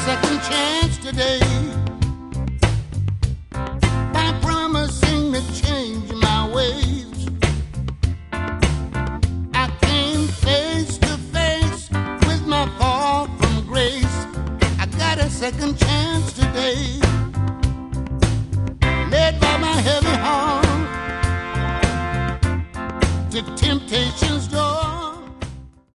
second chance today by promising to change my ways. I came face to face with my fall from grace. I got a second chance today, led by my heavy heart to temptation